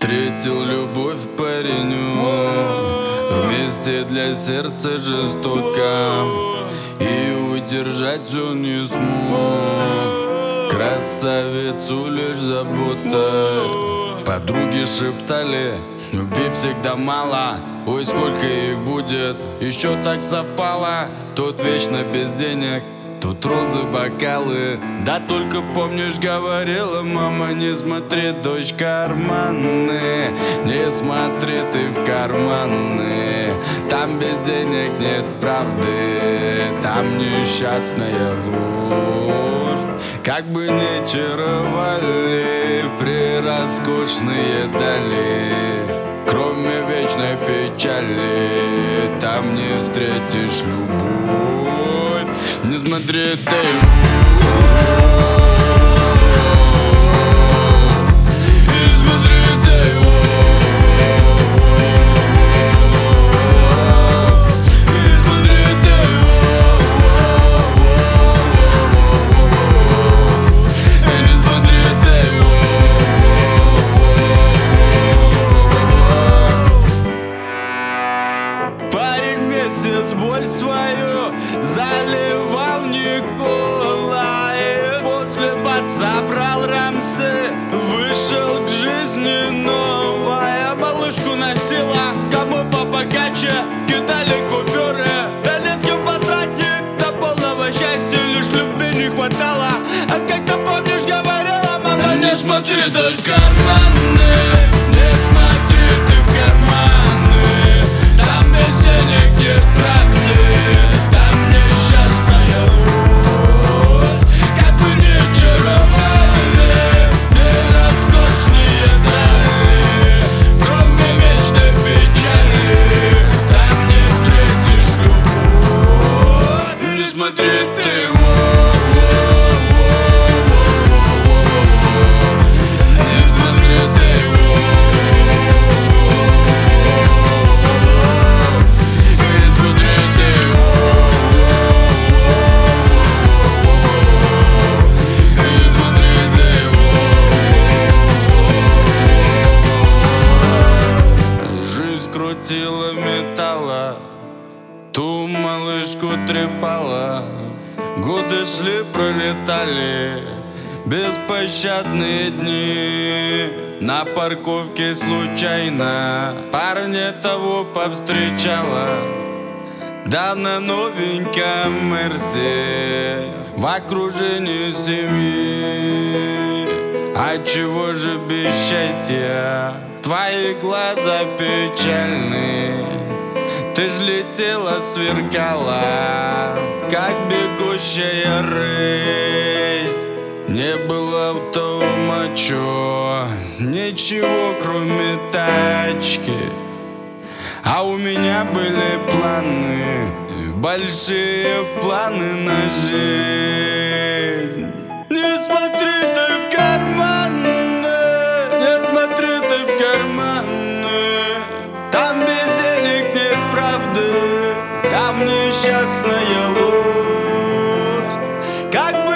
Встретил любовь пареню, вместе для сердца жестоко, и удержать он не смог. Красавицу лишь забота. Подруги шептали, любви всегда мало. Ой, сколько их будет, еще так совпало. Тот вечно без денег, тут розы, бокалы. Да только помнишь, говорила мама: не смотри, дочь, карманы. Не смотри ты в карманы. Там без денег нет правды, там несчастная ложь. Как бы ни чаровали прероскошные дали, кроме вечной печали там не встретишь любовь. Не смотри ты. Парень месяц боль свою заливал Николай. После баца брал рамсы, вышел к жизни новая. Малышку носила, кому побогаче, кидали купюры. Да не с кем потратить, до полного счастья лишь любви не хватало. А как ты помнишь, говорила мама: не смотри ты в карманы, не смотри ты в карманы. Там без денег нет правды, там несчастная ложь. Как бы ни чаровали роскошные дали, кроме вечной печали там не встретишь любовь. Не смотри ты. Крутила металла, ту малышку трепала. Годы шли, пролетали беспощадные дни. На парковке случайно парня того повстречала. Да на новеньком Мерсе в окружении семьи. А чего же без счастья? Твои глаза печальны. Ты ж летела, сверкала, как бегущая рысь. Не было у того мачо ничего, кроме тачки. А у меня были планы, большие планы на жизнь. Не смотри ты в карманы, не смотри ты в карманы. Там без денег нет правды, там несчастная ложь. Как